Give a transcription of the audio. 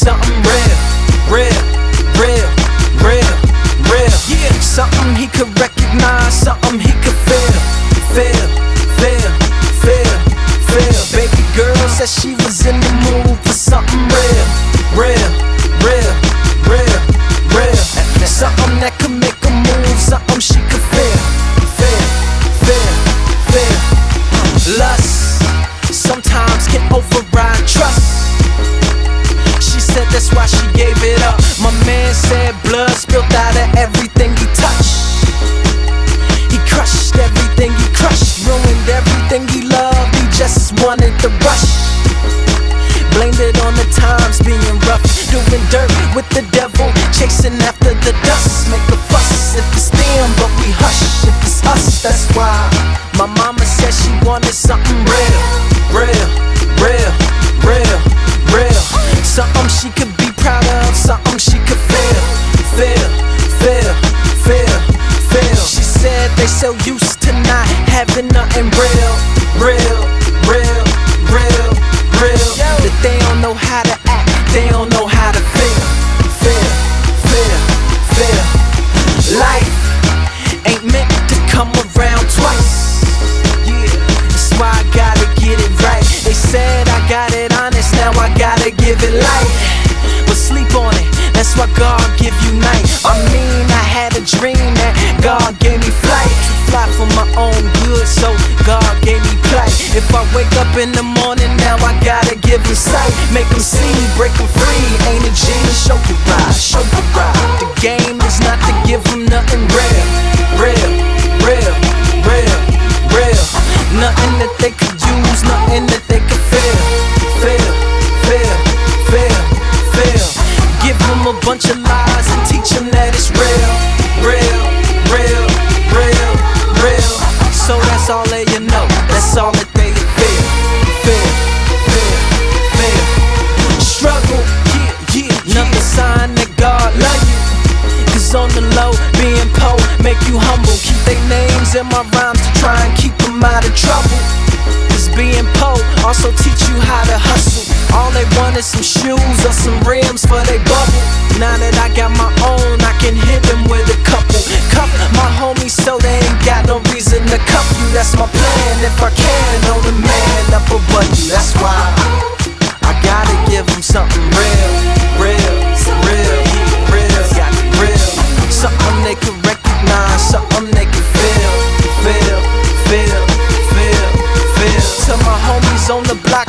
something real, real, real, real, real. Yeah, something he could recognize, something he could feel, feel, feel, feel, feel. Baby girl said she was in the mood for something real, real, real, real, real. Something that could make her move, something she could feel, feel, feel, feel. Lust sometimes can override trust. She said that's why she gave it up. My man said blood spilled out of everything he touched. He crushed everything he crushed, ruined everything he loved. He just wanted the rush. Blamed it on the times being rough, doing dirt with the devil, chasing after the dust. Make a fuss if it's them, but we hush if it's us. That's why my mama said she wanted something real, real, real, real, real. Something she could be proud of, something she could feel, feel, feel, feel, feel. She said they so used to not having nothing real, real, real, real, real. That they don't know how to act, they don't know how to feel, feel, feel, feel. Life ain't meant to come around twice. Yeah, that's why I gotta get it right. They said I got it honest, now I gotta give it light. But sleep on it, that's why God give you night. I mean, I had a dream that God gave me flight. Fly for my own good, so God gave me plight. If I wake up in the morning, now I gotta give him sight. Make him see, break him free. Ain't a G, show you ride, show you ride. The game is not to give him nothing real, real, real, real, real. Nothing that they could use, nothing that they could feel, feel, feel, feel, feel. Give him a bunch of lies and teach him that it's real, real, real, real, real. So that's all that you know, that's all that they feel, feel, feel, feel. Struggle, yeah, yeah, another sign that God love you. Cause on the low, being poor make you humble. Keep their names in my rhymes to try and keep them out of trouble. Cause being poor also teach you how to hustle. All they want is some shoes or some rims for they bubble. Now that I got my own, I can hit them with a couple. Cuff my homies so they ain't got no reason to cuff you. That's my plan, if I can, know the man up above you. That's why I gotta give them something real, real, real, real, got real. Something they can recognize, something they can feel, feel, feel, feel, feel. Tell my homies on the block